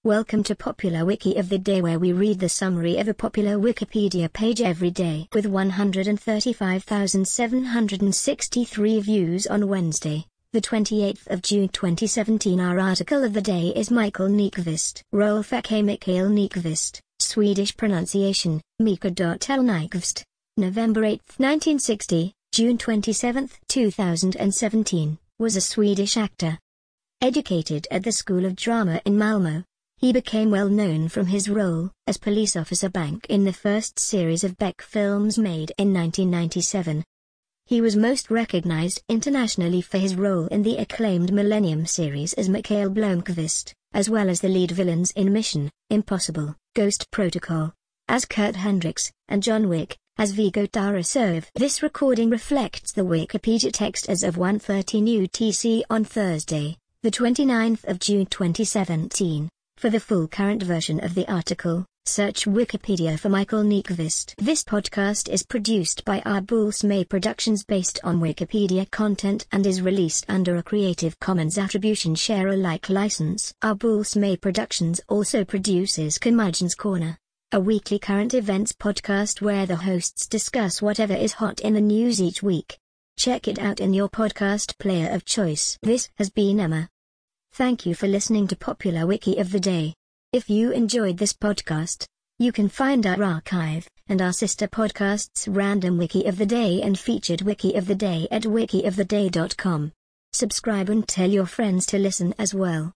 Welcome to Popular Wiki of the Day, where we read the summary of a popular Wikipedia page every day. With 135,763 views on Wednesday, the 28th of June 2017, our article of the day is Mikael Nyqvist. Rolf Eke Mikael Nyqvist, Swedish pronunciation, Mikael Nyqvist. November 8, 1960, June 27, 2017, was a Swedish actor. Educated at the School of Drama in Malmö, he became well known from his role as police officer Bank in the first series of Beck films made in 1997. He was most recognized internationally for his role in the acclaimed Millennium series as Mikael Blomkvist, as well as the lead villains in Mission Impossible: Ghost Protocol, as Kurt Hendricks, and John Wick, as Viggo Tarasov. This recording reflects the Wikipedia text as of 1:13 UTC on Thursday, the 29th of June 2017. For the full current version of the article, search Wikipedia for Mikael Nyqvist. This podcast is produced by Arbulsmay Productions based on Wikipedia content and is released under a Creative Commons Attribution Share Alike license. Arbulsmay Productions also produces Curmudgeon's Corner, a weekly current events podcast where the hosts discuss whatever is hot in the news each week. Check it out in your podcast player of choice. This has been Emma. Thank you for listening to Popular Wiki of the Day. If you enjoyed this podcast, you can find our archive and our sister podcasts Random Wiki of the Day and Featured Wiki of the Day at wikioftheday.com. Subscribe and tell your friends to listen as well.